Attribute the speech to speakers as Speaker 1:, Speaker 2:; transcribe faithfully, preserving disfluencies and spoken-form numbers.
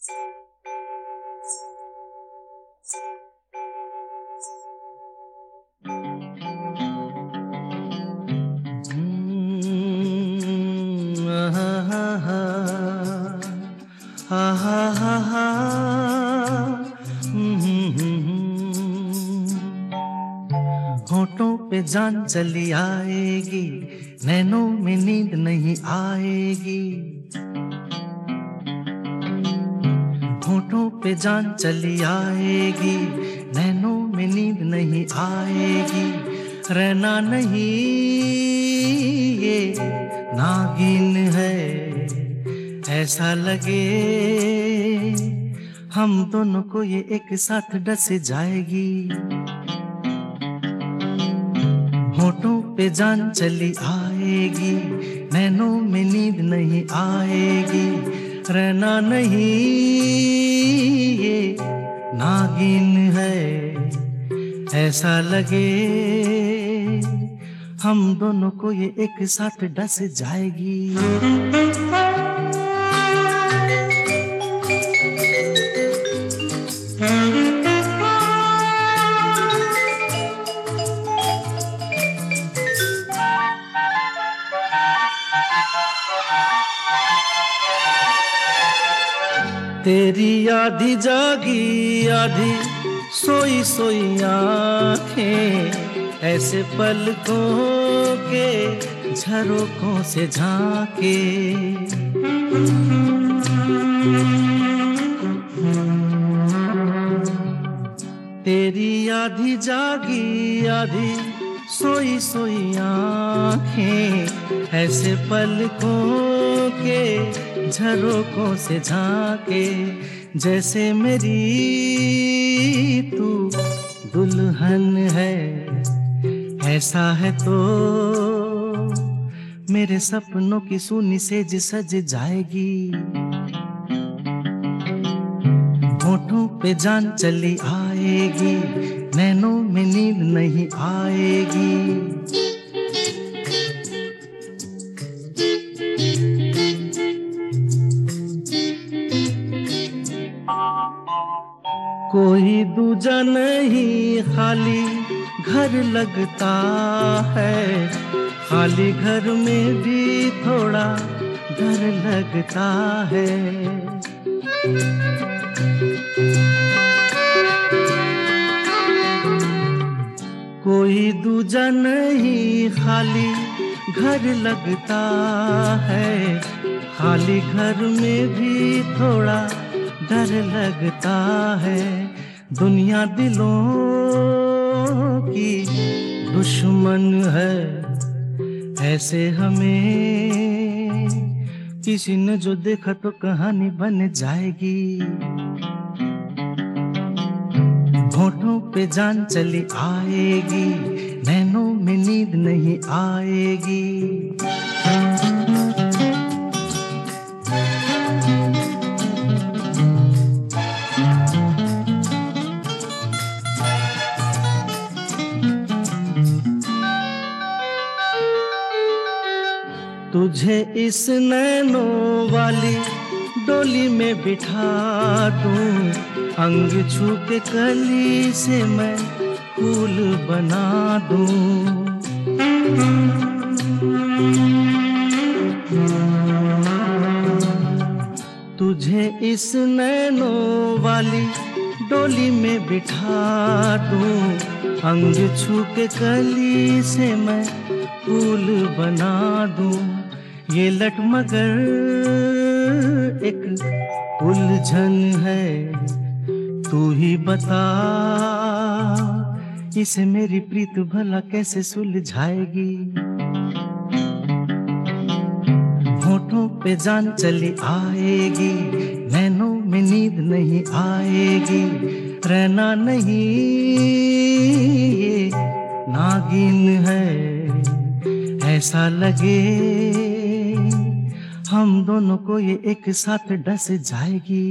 Speaker 1: होठों पे जान चली आएगी, नैनों में नींद नहीं आएगी। होठों पे जान चली आएगी, नैनों में नींद नहीं आएगी। रहना नहीं ये नागिन है, ऐसा लगे हम दोनों को ये एक साथ डस जाएगी। होठों पे जान चली आएगी, नैनों में नींद नहीं आएगी। रहना नहीं ये नागिन है, ऐसा लगे हम दोनों को ये एक साथ डस जाएगी। तेरी आधी जागी आधी सोई सोई आँखें, ऐसे पलकों के झरोकों से झांके। तेरी आधी जागी आधी सोई सोई आँखें, ऐसे पलकों के झरोकों से झांके। जैसे मेरी तू दुल्हन है, ऐसा है तो मेरे सपनों की सूनी सेज सज जाएगी। होठों पे जान चली आएगी, नैनों में नींद नहीं आएगी। कोई दूजा नहीं खाली घर लगता है, खाली घर में भी थोड़ा डर लगता है। कोई दूजा नहीं खाली घर लगता है, खाली घर में भी थोड़ा डर लगता है। दुनिया दिलों की दुश्मन है, ऐसे हमें किसी ने जो देखा तो कहानी बन जाएगी। होठों पे जान चली आएगी, नैनों में नींद नहीं आएगी। तुझे इस नैनों वाली डोली में बिठा दूं, अंग छू के कली से मैं फूल बना दूं। तुझे इस नैनों वाली डोली में बिठा दूं, अंग छू के कली से मैं फूल बना दूं। ये लट मगर एक उलझन है, तू ही बता इसे मेरी प्रीत भला कैसे सुलझाएगी। होठों पे जान चली आएगी, नैनों में नींद नहीं आएगी। रहना नहीं ये नागिन है, ऐसा लगे हम दोनों को ये एक साथ डस जाएगी।